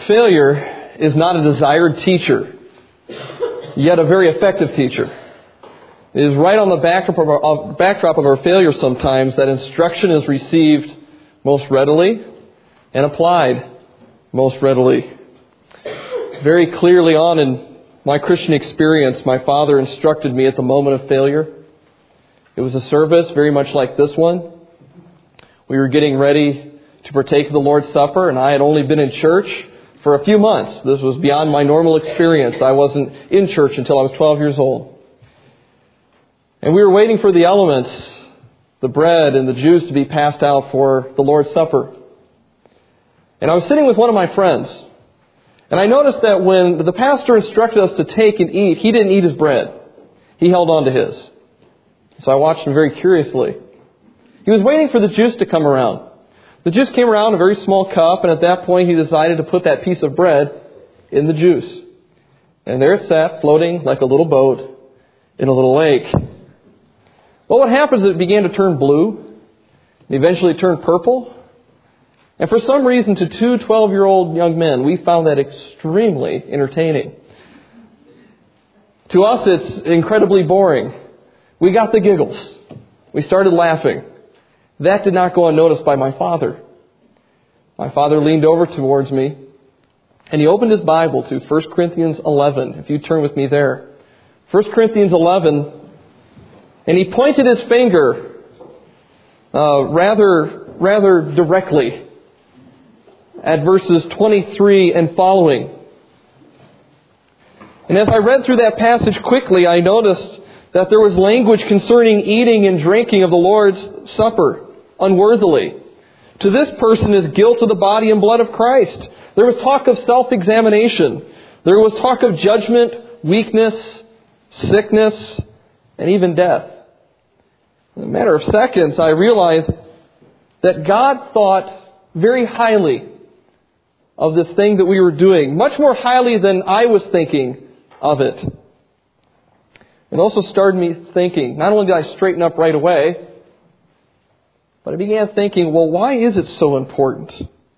Failure is not a desired teacher, yet a very effective teacher. It is right on the backdrop of our failure sometimes that instruction is received most readily and applied most readily. Very clearly on in my Christian experience, my father instructed me at the moment of failure. It was a service very much like this one. We were getting ready to partake of the Lord's Supper, and I had only been in church for a few months. This was beyond my normal experience. I wasn't in church until I was 12 years old. And we were waiting for the elements, the bread and the juice, to be passed out for the Lord's Supper. And I was sitting with one of my friends. And I noticed that when the pastor instructed us to take and eat, he didn't eat his bread. He held on to his. So I watched him very curiously. He was waiting for the juice to come around. The juice came around in a very small cup, and at that point he decided to put that piece of bread in the juice. And there it sat, floating like a little boat in a little lake. Well, what happened is it began to turn blue, and eventually turned purple. And for some reason, to two 12-year-old young men, we found that extremely entertaining. To us, it's incredibly boring. We got the giggles. We started laughing. That did not go unnoticed by my father. My father leaned over towards me, and he opened his Bible to 1 Corinthians 11. If you turn with me there. 1 Corinthians 11, and he pointed his finger rather directly at verses 23 and following. And as I read through that passage quickly, I noticed that there was language concerning eating and drinking of the Lord's Supper unworthily. To this person is guilt of the body and blood of Christ. There was talk of self-examination. There was talk of judgment, weakness, sickness, and even death. In a matter of seconds, I realized that God thought very highly of this thing that we were doing, much more highly than I was thinking of it. It also started me thinking, not only did I straighten up right away, but I began thinking, well, why is it so important?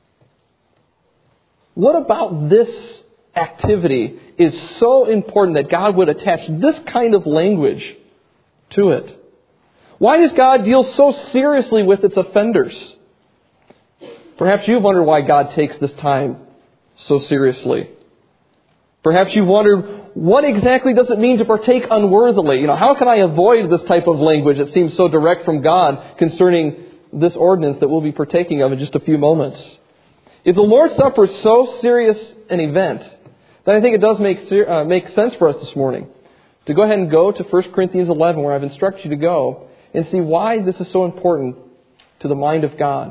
What about this activity is so important that God would attach this kind of language to it? Why does God deal so seriously with its offenders? Perhaps you've wondered why God takes this time so seriously. Perhaps you've wondered, what exactly does it mean to partake unworthily? How can I avoid this type of language that seems so direct from God concerning this ordinance that we'll be partaking of in just a few moments? If the Lord's Supper is so serious an event, then I think it does make sense for us this morning to go ahead and go to 1 Corinthians 11, where I've instructed you to go, and see why this is so important to the mind of God.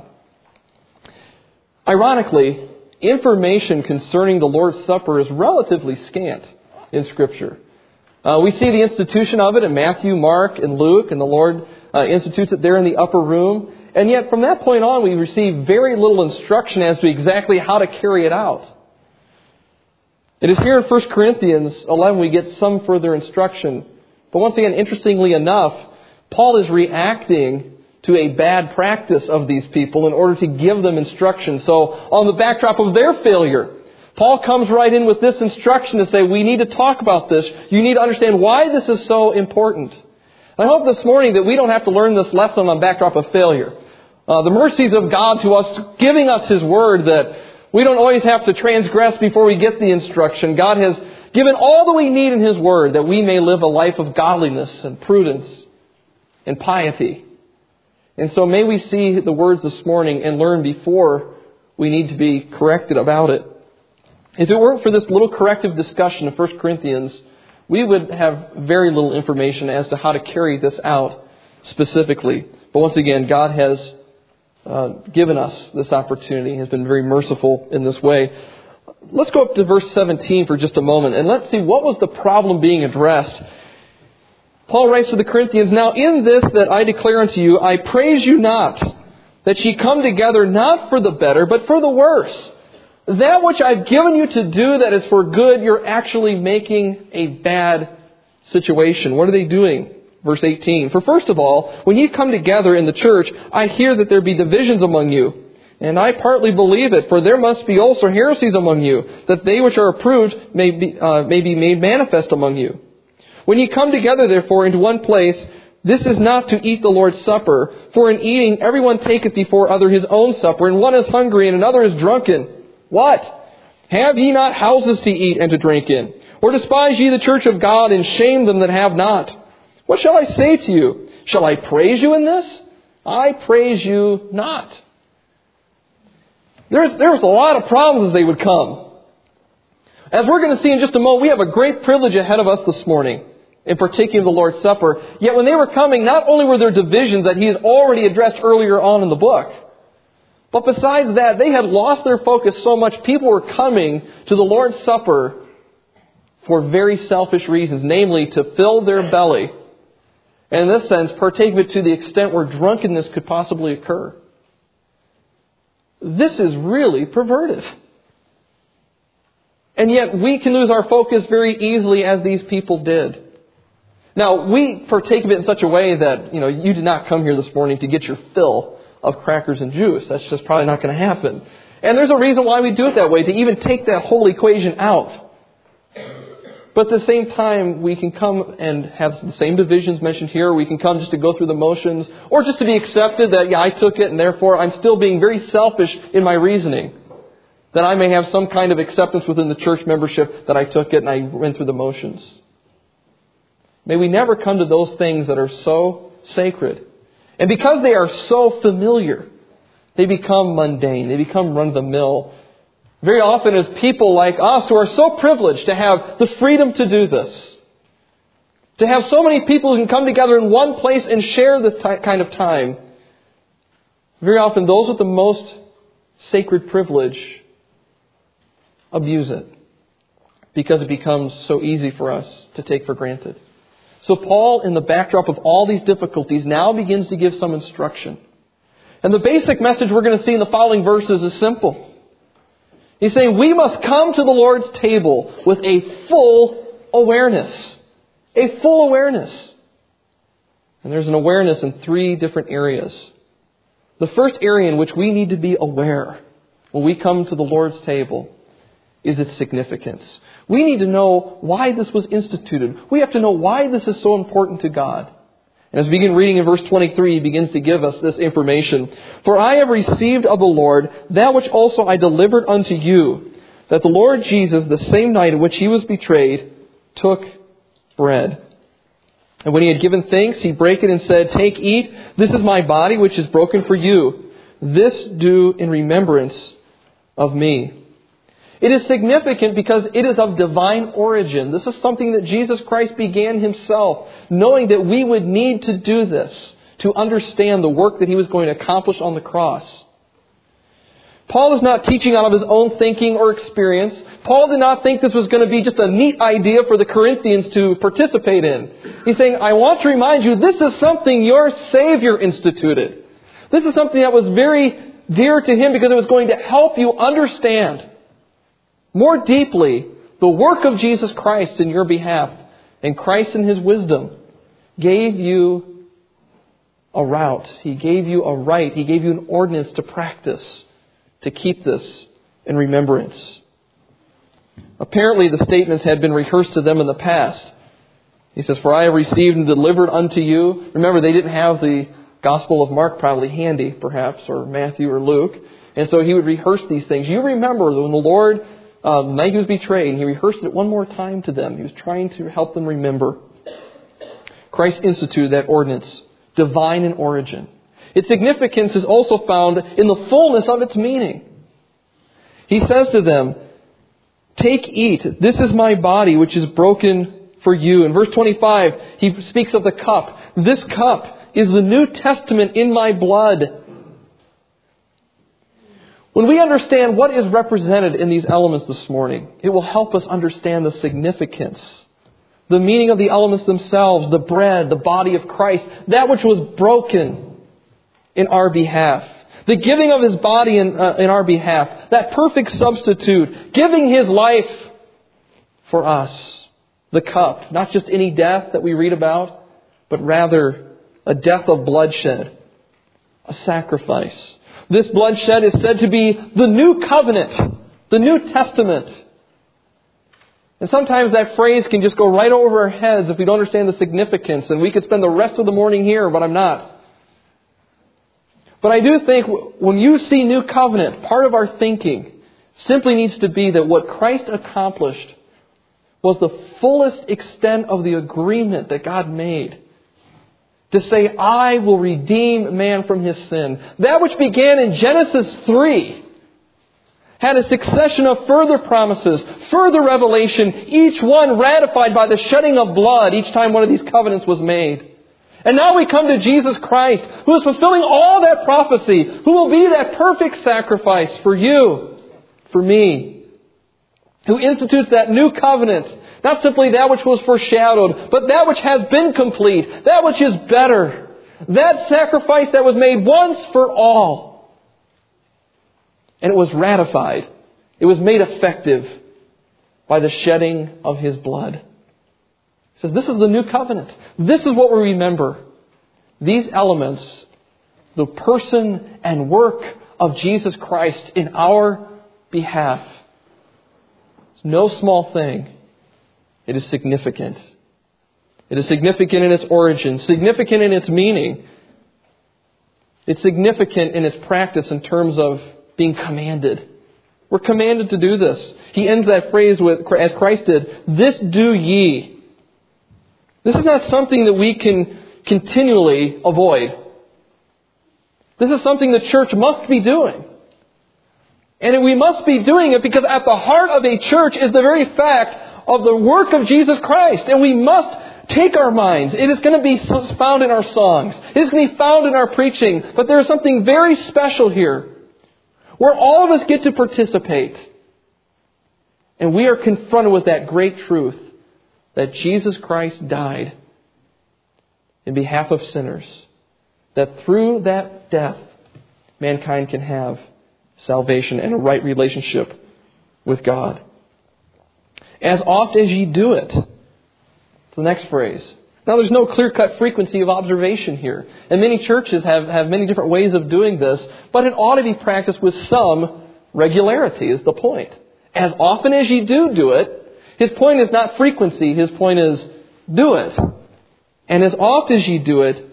Ironically, information concerning the Lord's Supper is relatively scant in Scripture. We see the institution of it in Matthew, Mark, and Luke, and the Lord institutes it there in the upper room. And yet, from that point on, we receive very little instruction as to exactly how to carry it out. It is here in 1 Corinthians 11 we get some further instruction. But once again, interestingly enough, Paul is reacting to a bad practice of these people in order to give them instruction. So, on the backdrop of their failure, Paul comes right in with this instruction to say, we need to talk about this. You need to understand why this is so important. I hope this morning that we don't have to learn this lesson on the backdrop of failure. The mercies of God to us, giving us His Word, that we don't always have to transgress before we get the instruction. God has given all that we need in His Word that we may live a life of godliness and prudence and piety. And so may we see the words this morning and learn before we need to be corrected about it. If it weren't for this little corrective discussion of 1 Corinthians, we would have very little information as to how to carry this out specifically. But once again, God has given us this opportunity. He has been very merciful in this way. Let's go up to verse 17 for just a moment, and let's see what was the problem being addressed. Paul writes to the Corinthians, "Now in this that I declare unto you, I praise you not, that ye come together not for the better, but for the worse. That which I've given you to do that is for good, you're actually making a bad situation." What are they doing? Verse 18, "For first of all, when ye come together in the church, I hear that there be divisions among you. And I partly believe it, for there must be also heresies among you, that they which are approved may be made manifest among you. When ye come together, therefore, into one place, this is not to eat the Lord's Supper, for in eating everyone taketh before other his own supper, and one is hungry and another is drunken. What? Have ye not houses to eat and to drink in? Or despise ye the church of God, and shame them that have not? What shall I say to you? Shall I praise you in this? I praise you not. There's a lot of problems as they would come. As we're going to see in just a moment, we have a great privilege ahead of us this morning in partaking of the Lord's Supper. Yet when they were coming, not only were there divisions that he had already addressed earlier on in the book, but besides that, they had lost their focus so much, people were coming to the Lord's Supper for very selfish reasons, namely to fill their belly. And in this sense, partake of it to the extent where drunkenness could possibly occur. This is really perverted. And yet we can lose our focus very easily as these people did. Now, we partake of it in such a way that, you did not come here this morning to get your fill of crackers and juice. That's just probably not going to happen. And there's a reason why we do it that way, to even take that whole equation out. But at the same time, we can come and have the same divisions mentioned here. We can come just to go through the motions, or just to be accepted that, I took it and therefore I'm still being very selfish in my reasoning. That I may have some kind of acceptance within the church membership that I took it and I went through the motions. May we never come to those things that are so sacred. And because they are so familiar, they become mundane. They become run-of-the-mill. Very often as people like us who are so privileged to have the freedom to do this, to have so many people who can come together in one place and share this kind of time, very often those with the most sacred privilege abuse it because it becomes so easy for us to take for granted. So Paul, in the backdrop of all these difficulties, now begins to give some instruction. And the basic message we're going to see in the following verses is simple. He's saying we must come to the Lord's table with a full awareness. A full awareness. And there's an awareness in three different areas. The first area in which we need to be aware when we come to the Lord's table is its significance. We need to know why this was instituted. We have to know why this is so important to God. And as we begin reading in verse 23, he begins to give us this information. For I have received of the Lord that which also I delivered unto you, that the Lord Jesus, the same night in which he was betrayed, took bread. And when he had given thanks, he brake it and said, Take, eat, this is my body which is broken for you. This do in remembrance of me. It is significant because it is of divine origin. This is something that Jesus Christ began himself, knowing that we would need to do this to understand the work that he was going to accomplish on the cross. Paul is not teaching out of his own thinking or experience. Paul did not think this was going to be just a neat idea for the Corinthians to participate in. He's saying, I want to remind you, this is something your Savior instituted. This is something that was very dear to him because it was going to help you understand more deeply the work of Jesus Christ in your behalf. And Christ in his wisdom gave you a route. He gave you a right. He gave you an ordinance to practice, to keep this in remembrance. Apparently the statements had been rehearsed to them in the past. He says, For I have received and delivered unto you. Remember, they didn't have the Gospel of Mark probably handy, perhaps, or Matthew or Luke. And so he would rehearse these things. You remember that when the Lord, the night he was betrayed, and he rehearsed it one more time to them. He was trying to help them remember. Christ instituted that ordinance, divine in origin. Its significance is also found in the fullness of its meaning. He says to them, Take, eat, this is my body which is broken for you. In verse 25, he speaks of the cup. This cup is the New Testament in my blood. When we understand what is represented in these elements this morning, it will help us understand the significance, the meaning of the elements themselves, the bread, the body of Christ, that which was broken in our behalf, the giving of his body in our behalf, that perfect substitute, giving his life for us, the cup, not just any death that we read about, but rather a death of bloodshed, a sacrifice. This bloodshed is said to be the New Covenant, the New Testament. And sometimes that phrase can just go right over our heads if we don't understand the significance, and we could spend the rest of the morning here, but I'm not. But I do think when you see New Covenant, part of our thinking simply needs to be that what Christ accomplished was the fullest extent of the agreement that God made to say, I will redeem man from his sin. That which began in Genesis 3 had a succession of further promises, further revelation, each one ratified by the shedding of blood each time one of these covenants was made. And now we come to Jesus Christ, who is fulfilling all that prophecy, who will be that perfect sacrifice for you, for me, who institutes that new covenant, not simply that which was foreshadowed, but that which has been complete, that which is better, that sacrifice that was made once for all. And it was ratified. It was made effective by the shedding of His blood. He says, this is the new covenant. This is what we remember. These elements, the person and work of Jesus Christ in our behalf. It's no small thing. It is significant. It is significant in its origin, significant in its meaning. It's significant in its practice in terms of being commanded. We're commanded to do this. He ends that phrase with, as Christ did, this do ye. This is not something that we can continually avoid. This is something the church must be doing. And we must be doing it because at the heart of a church is the very fact of the work of Jesus Christ. And we must take our minds. It is going to be found in our songs. It is going to be found in our preaching. But there is something very special here where all of us get to participate. And we are confronted with that great truth that Jesus Christ died in behalf of sinners. That through that death, mankind can have salvation and a right relationship with God. As oft as ye do it. It's the next phrase. Now there's no clear-cut frequency of observation here. And many churches have many different ways of doing this, but it ought to be practiced with some regularity is the point. As often as ye do it. His point is not frequency. His point is do it. And as oft as ye do it,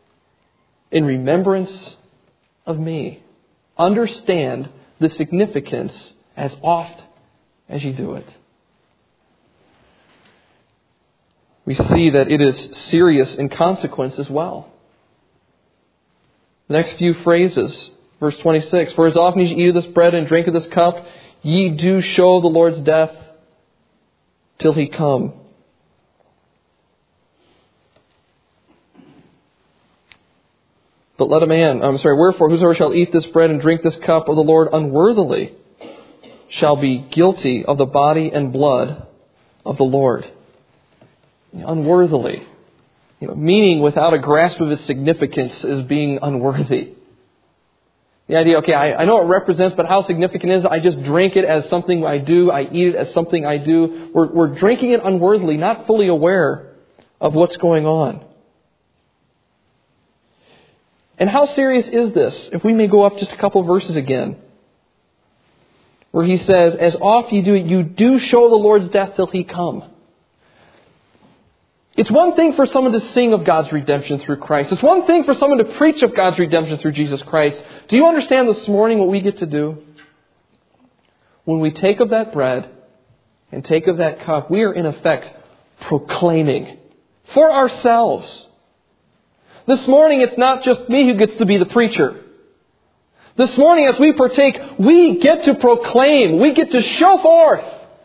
in remembrance of me. Understand the significance as oft as ye do it. We see that it is serious in consequence as well. The next few phrases, verse 26, for as often as ye eat of this bread and drink of this cup, ye do show the Lord's death till He come. But wherefore whosoever shall eat this bread and drink this cup of the Lord unworthily shall be guilty of the body and blood of the Lord. Unworthily. Meaning without a grasp of its significance is being unworthy. The idea, I know it represents, but how significant is it? I just drink it as something I do. I eat it as something I do. We're drinking it unworthily, not fully aware of what's going on. And how serious is this? If we may go up just a couple of verses again. Where he says, as oft ye do it, you do show the Lord's death till He come. It's one thing for someone to sing of God's redemption through Christ. It's one thing for someone to preach of God's redemption through Jesus Christ. Do you understand this morning what we get to do? When we take of that bread and take of that cup, we are in effect proclaiming for ourselves. This morning it's not just me who gets to be the preacher. This morning as we partake, we get to proclaim, we get to show forth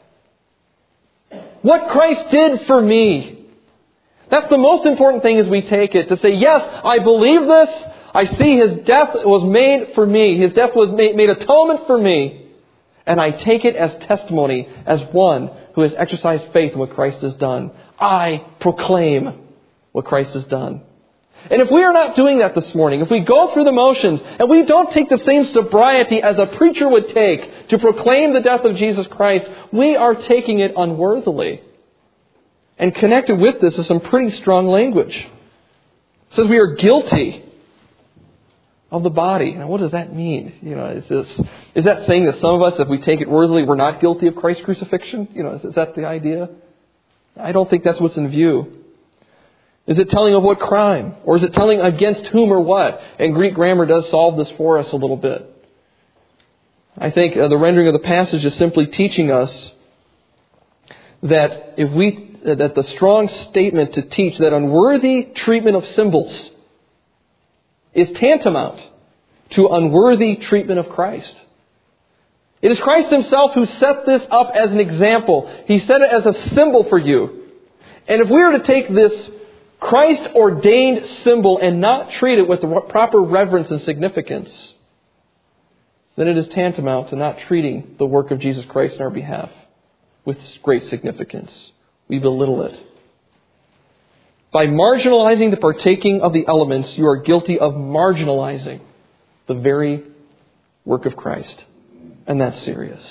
what Christ did for me. That's the most important thing as we take it. To say, yes, I believe this. I see His death was made for me. His death was made atonement for me. And I take it as testimony, as one who has exercised faith in what Christ has done. I proclaim what Christ has done. And if we are not doing that this morning, if we go through the motions and we don't take the same sobriety as a preacher would take to proclaim the death of Jesus Christ, we are taking it unworthily. And connected with this is some pretty strong language. It says we are guilty. of the body. Now, what does that mean? Is that saying that some of us, if we take it worthily, we're not guilty of Christ's crucifixion? Is that the idea? I don't think that's what's in view. Is it telling of what crime? Or is it telling against whom or what? And Greek grammar does solve this for us a little bit. I think the rendering of the passage is simply teaching us that that the strong statement to teach that unworthy treatment of symbols is tantamount to unworthy treatment of Christ. It is Christ Himself who set this up as an example. He set it as a symbol for you. And if we were to take this Christ-ordained symbol and not treat it with the proper reverence and significance, then it is tantamount to not treating the work of Jesus Christ in our behalf with great significance. We belittle it. By marginalizing the partaking of the elements, you are guilty of marginalizing the very work of Christ. And that's serious.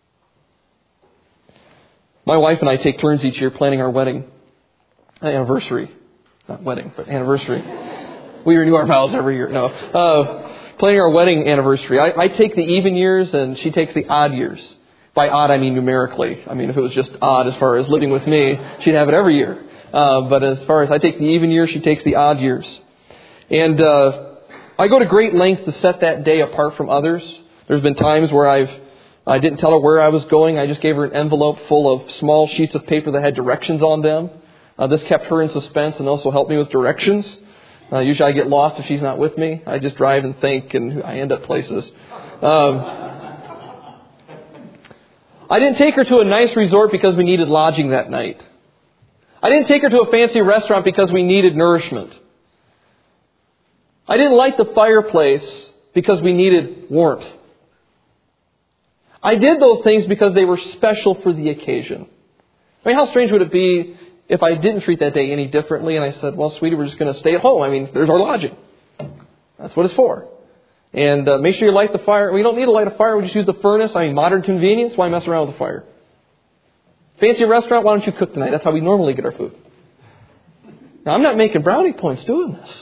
My wife and I take turns each year planning our wedding anniversary. Not wedding, but anniversary. We renew our vows every year. No. Planning our wedding anniversary. I take the even years and she takes the odd years. By odd, I mean numerically. I mean, if it was just odd as far as living with me, she'd have it every year. But as far as I take the even years, she takes the odd years. And I go to great lengths to set that day apart from others. There's been times where I didn't tell her where I was going. I just gave her an envelope full of small sheets of paper that had directions on them. This kept her in suspense and also helped me with directions. Usually I get lost if she's not with me. I just drive and think and I end up places. I didn't take her to a nice resort because we needed lodging that night. I didn't take her to a fancy restaurant because we needed nourishment. I didn't light the fireplace because we needed warmth. I did those things because they were special for the occasion. I mean, how strange would it be if I didn't treat that day any differently and I said, well, sweetie, we're just going to stay at home. I mean, there's our lodging. That's what it's for. And make sure you light the fire. We don't need to light a fire. We just use the furnace. I mean, modern convenience. Why mess around with the fire? Fancy restaurant, why don't you cook tonight? That's how we normally get our food. Now, I'm not making brownie points doing this.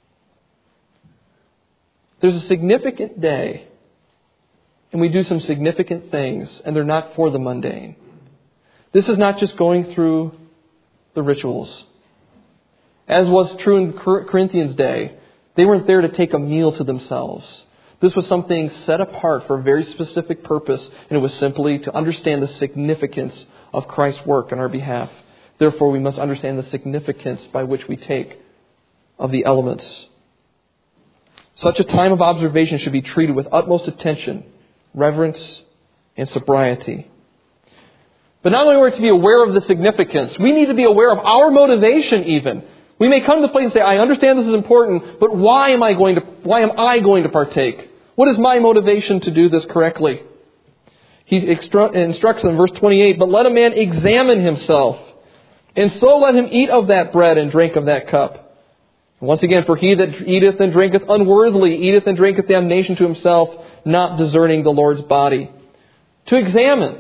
There's a significant day, and we do some significant things, and they're not for the mundane. This is not just going through the rituals. As was true in Corinthians' day, they weren't there to take a meal to themselves. This was something set apart for a very specific purpose, and it was simply to understand the significance of Christ's work on our behalf. Therefore, we must understand the significance by which we take of the elements. Such a time of observation should be treated with utmost attention, reverence, and sobriety. But not only are we to be aware of the significance, we need to be aware of our motivation even. We may come to the place and say, I understand this is important, but why am I going to partake? What is my motivation to do this correctly? He instructs in verse 28, but let a man examine himself, and so let him eat of that bread and drink of that cup. And once again, for he that eateth and drinketh unworthily eateth and drinketh damnation to himself, not discerning the Lord's body. To examine.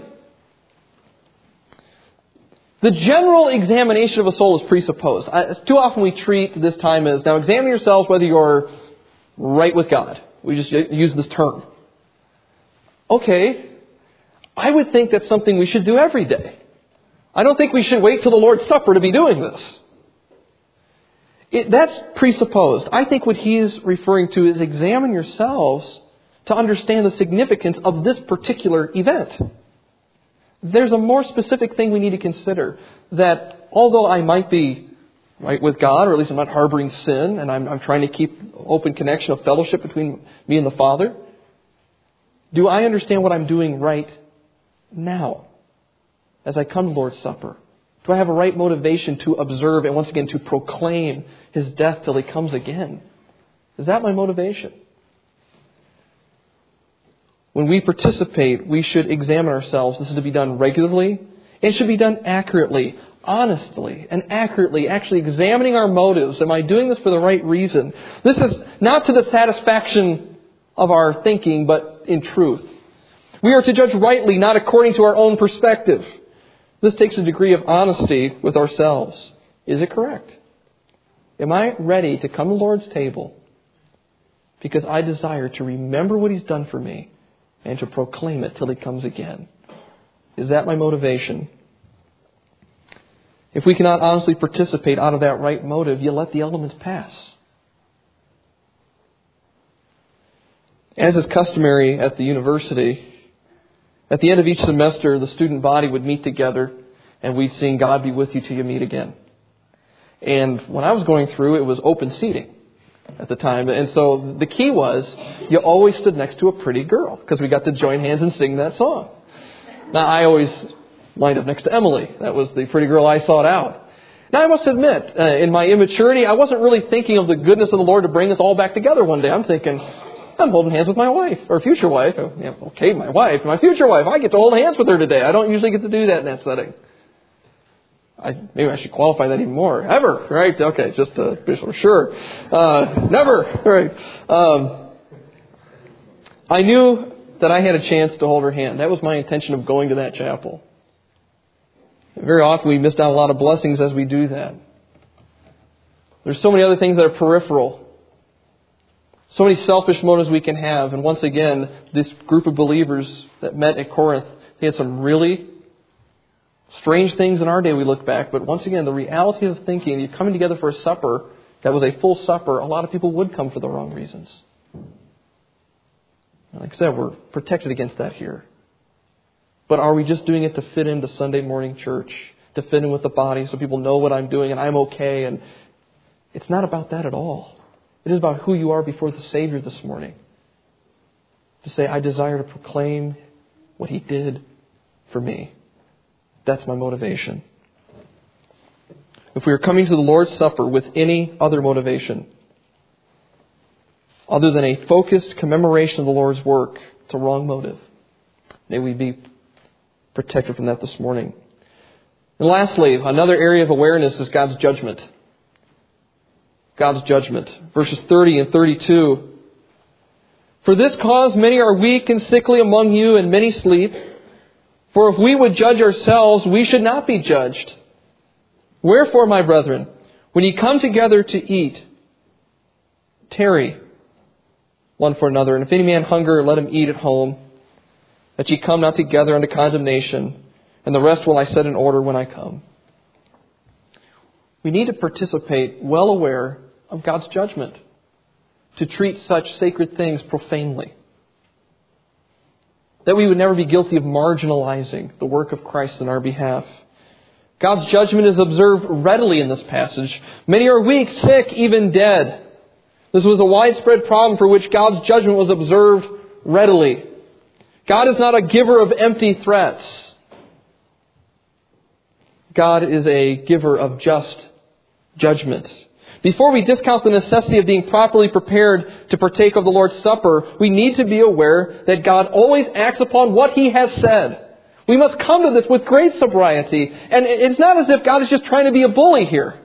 The general examination of a soul is presupposed. Too often we treat this time as, now examine yourselves whether you're right with God. We just use this term. Okay, I would think that's something we should do every day. I don't think we should wait till the Lord's Supper to be doing this. That's presupposed. I think what he's referring to is examine yourselves to understand the significance of this particular event. There's a more specific thing we need to consider, that although I might be right with God, or at least I'm not harboring sin, and I'm trying to keep open connection of fellowship between me and the Father, do I understand what I'm doing right now as I come to Lord's Supper? Do I have a right motivation to observe and once again to proclaim His death till He comes again? Is that my motivation? When we participate, we should examine ourselves. This is to be done regularly. It should be done accurately, honestly, and accurately, actually examining our motives. Am I doing this for the right reason? This is not to the satisfaction of our thinking, but in truth. We are to judge rightly, not according to our own perspective. This takes a degree of honesty with ourselves. Is it correct? Am I ready to come to the Lord's table because I desire to remember what He's done for me and to proclaim it till He comes again. Is that my motivation? If we cannot honestly participate out of that right motive, you let the elements pass. As is customary at the university, at the end of each semester, the student body would meet together and we'd sing God Be With You Till You Meet Again. And when I was going through, it was open seating at the time. And so the key was you always stood next to a pretty girl because we got to join hands and sing that song. Now, I always lined up next to Emily. That was the pretty girl I sought out. Now, I must admit, in my immaturity, I wasn't really thinking of the goodness of the Lord to bring us all back together one day. I'm thinking, I'm holding hands with my wife, or future wife. Okay, my wife, my future wife. I get to hold hands with her today. I don't usually get to do that in that setting. Maybe I should qualify that even more. Ever, right? Okay, just to be sure. Never, right? I knew that I had a chance to hold her hand. That was my intention of going to that chapel. Very often we miss out a lot of blessings as we do that. There's so many other things that are peripheral. So many selfish motives we can have. And once again, this group of believers that met at Corinth, they had some really strange things in our day we look back. But once again, the reality of thinking, you're coming together for a supper that was a full supper, a lot of people would come for the wrong reasons. Like I said, we're protected against that here. But are we just doing it to fit into Sunday morning church, to fit in with the body so people know what I'm doing and I'm okay? And it's not about that at all. It is about who you are before the Savior this morning. To say, I desire to proclaim what He did for me. That's my motivation. If we are coming to the Lord's Supper with any other motivation, other than a focused commemoration of the Lord's work, it's a wrong motive. May we be protected from that this morning. And lastly, another area of awareness is God's judgment. God's judgment. Verses 30 and 32. For this cause many are weak and sickly among you, and many sleep. For if we would judge ourselves, we should not be judged. Wherefore, my brethren, when ye come together to eat, tarry one for another. And if any man hunger, let him eat at home, that ye come not together unto condemnation. And the rest will I set in order when I come. We need to participate well aware of God's judgment, to treat such sacred things profanely. That we would never be guilty of marginalizing the work of Christ in our behalf. God's judgment is observed readily in this passage. Many are weak, sick, even dead. This was a widespread problem for which God's judgment was observed readily. God is not a giver of empty threats. God is a giver of just judgment. Before we discount the necessity of being properly prepared to partake of the Lord's Supper, we need to be aware that God always acts upon what He has said. We must come to this with great sobriety. And it's not as if God is just trying to be a bully here.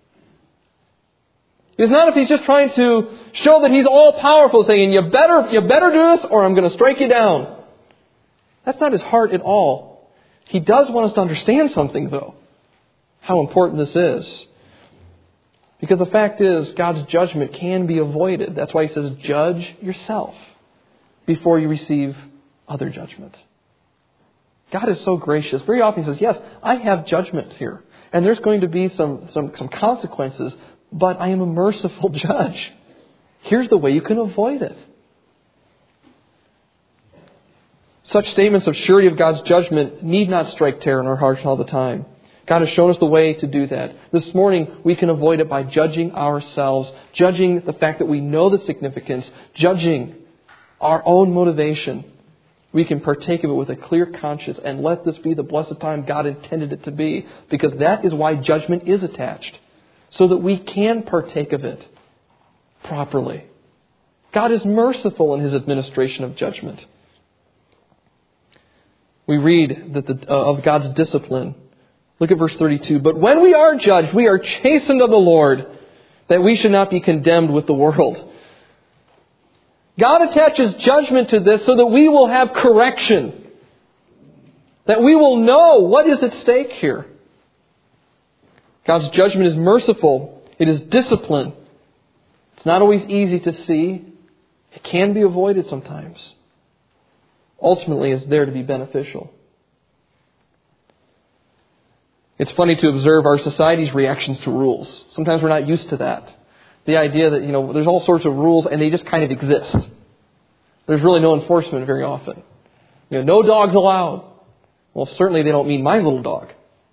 It's not if He's just trying to show that He's all-powerful, saying, you better do this or I'm going to strike you down. That's not His heart at all. He does want us to understand something, though. How important this is. Because the fact is, God's judgment can be avoided. That's why He says, judge yourself before you receive other judgment. God is so gracious. Very often He says, yes, I have judgment here. And there's going to be some consequences, but I am a merciful judge. Here's the way you can avoid it. Such statements of surety of God's judgment need not strike terror in our hearts all the time. God has shown us the way to do that. This morning, we can avoid it by judging ourselves, judging the fact that we know the significance, judging our own motivation. We can partake of it with a clear conscience and let this be the blessed time God intended it to be, because that is why judgment is attached, so that we can partake of it properly. God is merciful in His administration of judgment. We read that of God's discipline. Look at verse 32. But when we are judged, we are chastened of the Lord, that we should not be condemned with the world. God attaches judgment to this so that we will have correction. That we will know what is at stake here. God's judgment is merciful. It is discipline. It's not always easy to see. It can be avoided sometimes. Ultimately, it's there to be beneficial. It's funny to observe our society's reactions to rules. Sometimes we're not used to that. The idea that, there's all sorts of rules and they just kind of exist. There's really no enforcement very often. No dogs allowed. Well, certainly they don't mean my little dog.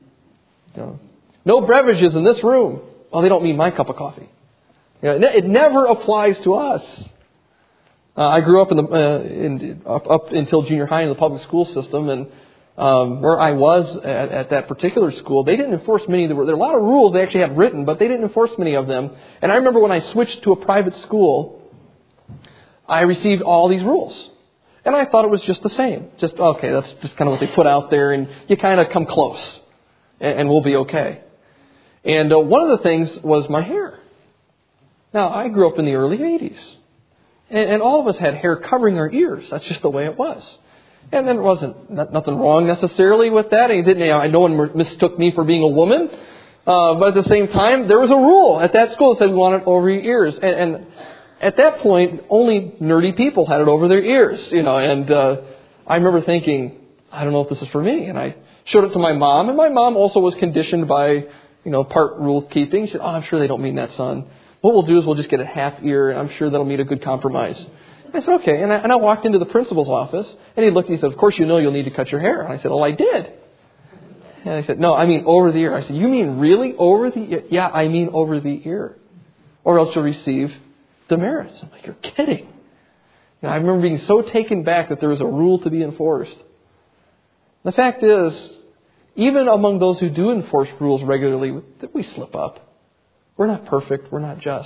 No beverages in this room. Well, they don't mean my cup of coffee. It never applies to us. I grew up up until junior high in the public school system, and where I was at that particular school, they didn't enforce many. There were a lot of rules they actually had written, but they didn't enforce many of them. And I remember when I switched to a private school, I received all these rules. And I thought it was just the same. Just, okay, that's just kind of what they put out there, and you kind of come close, and we'll be okay. And one of the things was my hair. Now, I grew up in the early 80s. And all of us had hair covering our ears. That's just the way it was. And then it wasn't nothing wrong necessarily with that. No one mistook me for being a woman. But at the same time, there was a rule at that school that said we want it over your ears. And at that point, only nerdy people had it over their ears. And I remember thinking, I don't know if this is for me. And I showed it to my mom. And my mom also was conditioned by, part rule keeping. She said, I'm sure they don't mean that, son. What we'll do is we'll just get a half ear, and I'm sure that'll meet a good compromise. I said, okay. And I walked into the principal's office, and he looked and he said, of course you'll need to cut your hair. And I said, well, I did. And I said, no, I mean over the ear. I said, you mean really over the ear? Yeah, I mean over the ear. Or else you'll receive demerits. I'm like, you're kidding. I remember being so taken back that there was a rule to be enforced. The fact is, even among those who do enforce rules regularly, we slip up. We're not perfect. We're not just.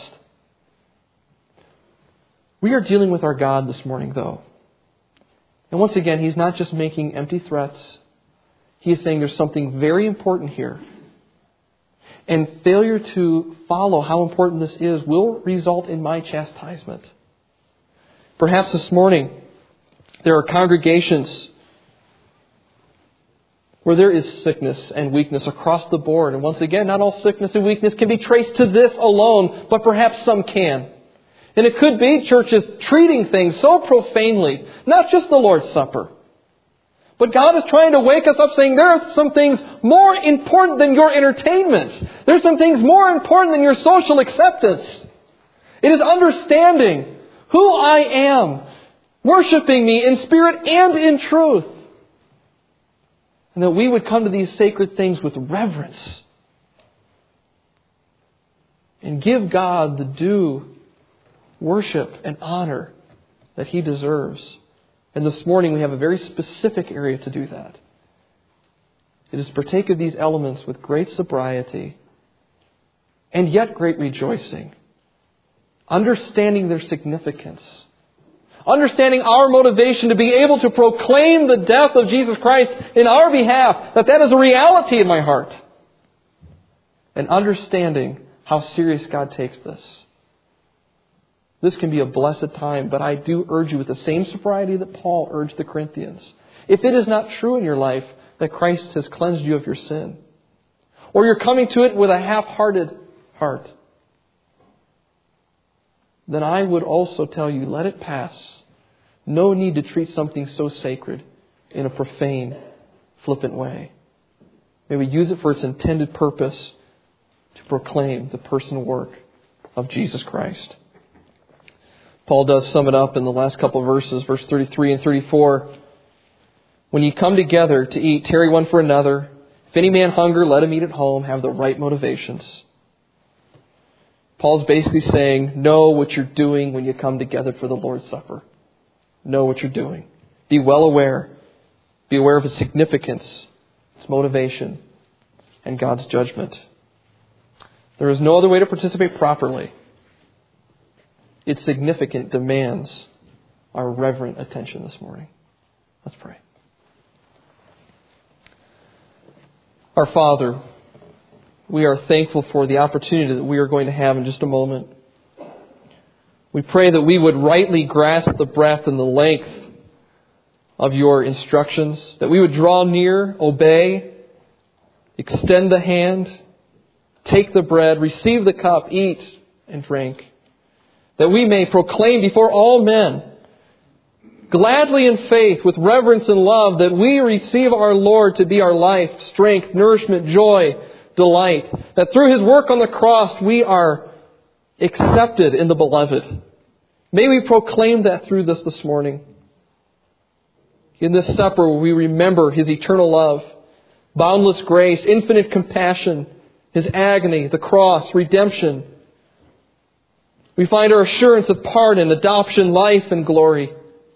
We are dealing with our God this morning, though. And once again, He's not just making empty threats. He is saying there's something very important here. And failure to follow how important this is will result in my chastisement. Perhaps this morning, there are congregations where there is sickness and weakness across the board. And once again, not all sickness and weakness can be traced to this alone, but perhaps some can. And it could be churches treating things so profanely, not just the Lord's Supper. But God is trying to wake us up saying there are some things more important than your entertainment. There's some things more important than your social acceptance. It is understanding who I am, worshiping me in spirit and in truth. And that we would come to these sacred things with reverence. And give God the due worship and honor that He deserves. And this morning we have a very specific area to do that. It is to partake of these elements with great sobriety and yet great rejoicing. Understanding their significance. Understanding our motivation to be able to proclaim the death of Jesus Christ in our behalf, that is a reality in my heart. And understanding how serious God takes this. This can be a blessed time, but I do urge you with the same sobriety that Paul urged the Corinthians. If it is not true in your life that Christ has cleansed you of your sin, or you're coming to it with a half-hearted heart, then I would also tell you, let it pass. No need to treat something so sacred in a profane, flippant way. May we use it for its intended purpose to proclaim the person and work of Jesus Christ. Paul does sum it up in the last couple of verses, verse 33 and 34. When ye come together to eat, tarry one for another. If any man hunger, let him eat at home, have the right motivations. Paul's basically saying, know what you're doing when you come together for the Lord's Supper. Know what you're doing. Be well aware. Be aware of its significance, its motivation, and God's judgment. There is no other way to participate properly. Its significance demands our reverent attention this morning. Let's pray. Our Father, we are thankful for the opportunity that we are going to have in just a moment. We pray that we would rightly grasp the breadth and the length of your instructions, that we would draw near, obey, extend the hand, take the bread, receive the cup, eat and drink. that we may proclaim before all men, gladly in faith, with reverence and love, that we receive our Lord to be our life, strength, nourishment, joy, delight. That through His work on the cross we are accepted in the Beloved. May we proclaim that through this morning. In this supper we remember His eternal love, boundless grace, infinite compassion, His agony, the cross, redemption. We find our assurance of pardon, adoption, life, and glory.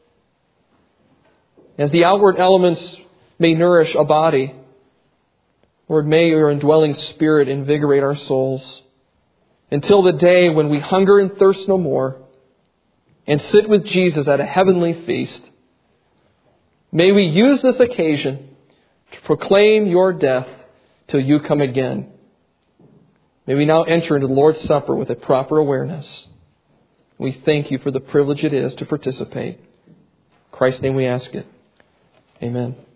As the outward elements may nourish a body, Lord, may Your indwelling Spirit invigorate our souls until the day when we hunger and thirst no more and sit with Jesus at a heavenly feast. May we use this occasion to proclaim Your death till You come again. May we now enter into the Lord's Supper with a proper awareness. We thank You for the privilege it is to participate. In Christ's name we ask it. Amen.